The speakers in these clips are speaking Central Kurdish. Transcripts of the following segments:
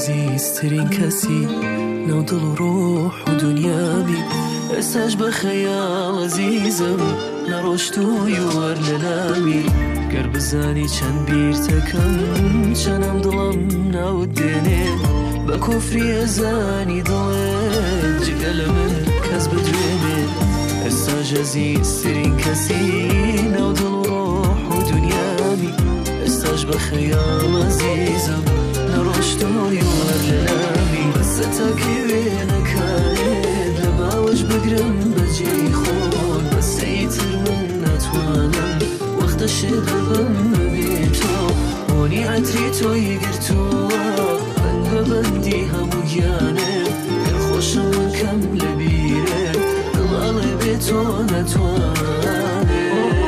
عزیزترین کسی ناو دڵ و ڕۆح و دنیامی ئێستاش بە خەیاڵ عزیزم نەڕۆشتووی وەر لە لامی گەر بزانی چەند بیرتەکەم چەنەم دڵم ناوت دێنێ بە کۆفری ئەزانی دڵێت جگە لە من کەس بدوێنێ ئێستاش عزیزترین کەسی ناو دڵ و ڕۆح و دنیامی ئێستاش بە خەیاڵ عزیزم نەڕۆشتووی وەر لە لامی بەسە تاکی وێنەکانێت لە باوەش بگرم بەجێی خۆت بەسەیتر من ناتوانم وەختە شێدەبم بەبێ تۆ بۆنی عەتری تۆی گرتووە بەند بە بەندی هەموو گیانێ گەر خۆشم من کەم لە بیرێ دڵاڵێ بێ تۆ نەتوانێ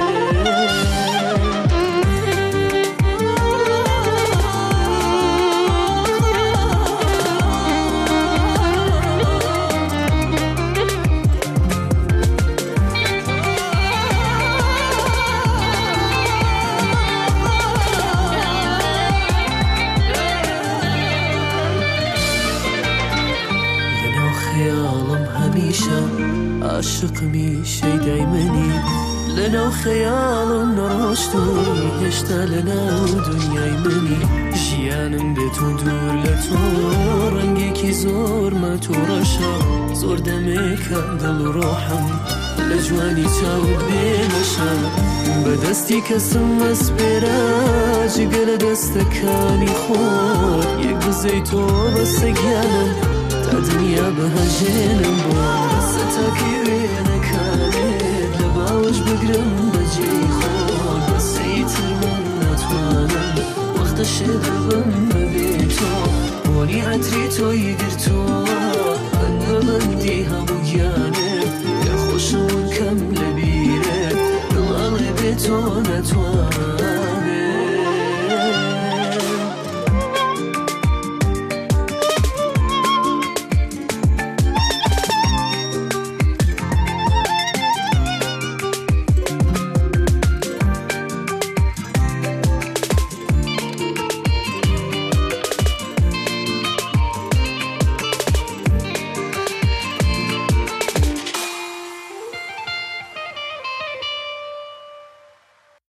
عاشقمی شەیدای منی لەناو خەیاڵم نەڕۆشتووی هێشتا لەناو دنیای منی ژیانم بێت و دوور لە تۆ ڕەنگێکی زۆر مەتۆڕەشە زۆر دەمێکە دڵ و ڕۆحم لە جوانی چاوت بێنەشە بەدەستی کەسم مەسپێرە جگە لە دەستەکانی خۆت یەک بزەی تۆ بەسە گیانم تا دنیا بەهەژێنم بۆ بەسە تاکی وێنەکانێت لە باوەش بگرم بەجێی خۆت بەسەیتر من ناتوانم وەختە شێدەبم بەبێ تۆ بۆنی عەتری تۆی گرتووە بەند بە بەندی هەموو گیانێ گەر خۆشم کەم لە بیرێ دڵاڵێ بێ تۆ ناتوانم